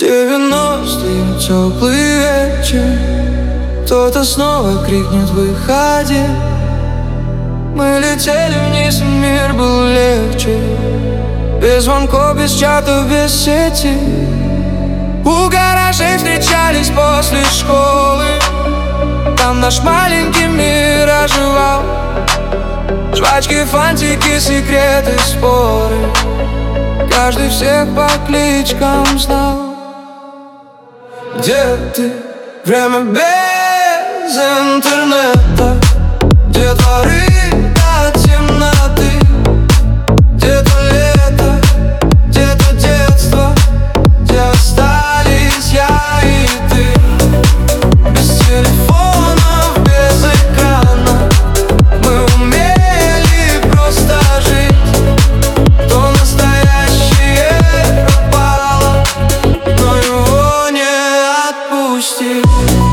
90-е, теплый вечер, кто-то снова крикнет «Выходи!». Мы летели вниз, и мир был легче, без звонков, без чатов, без сети. У гаражей встречались после школы, там наш маленький мир оживал. Жвачки, фантики, секреты, споры, каждый всех по кличкам знал. Где ты? Время без интернета, где дворы до темноты, где-то лето, где-то детство, где остались я и ты. Без телефонов, без экрана мы умели просто жить. То настоящее пропало, но его не отпустить.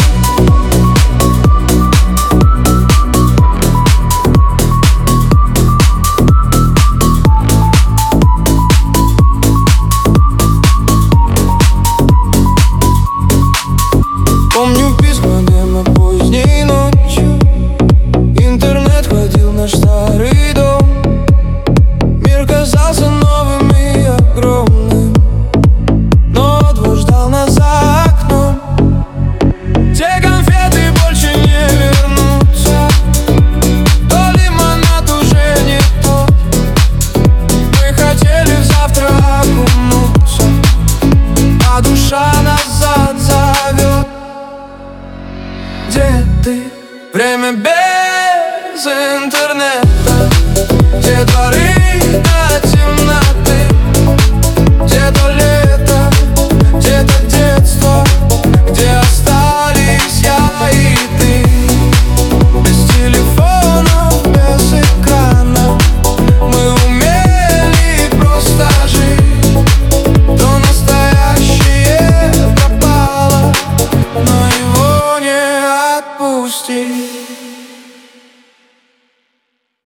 Помню письма, демо поздней ночью, интернет ходил в наш старый дом. Мир казался новым и огромным, но двор ждал нас за окном. Те конфеты больше не вернутся, то лимонад уже не тот. Мы хотели в завтра окунуться, а душа назад зовет. Где ты? Время без интернета, где дворы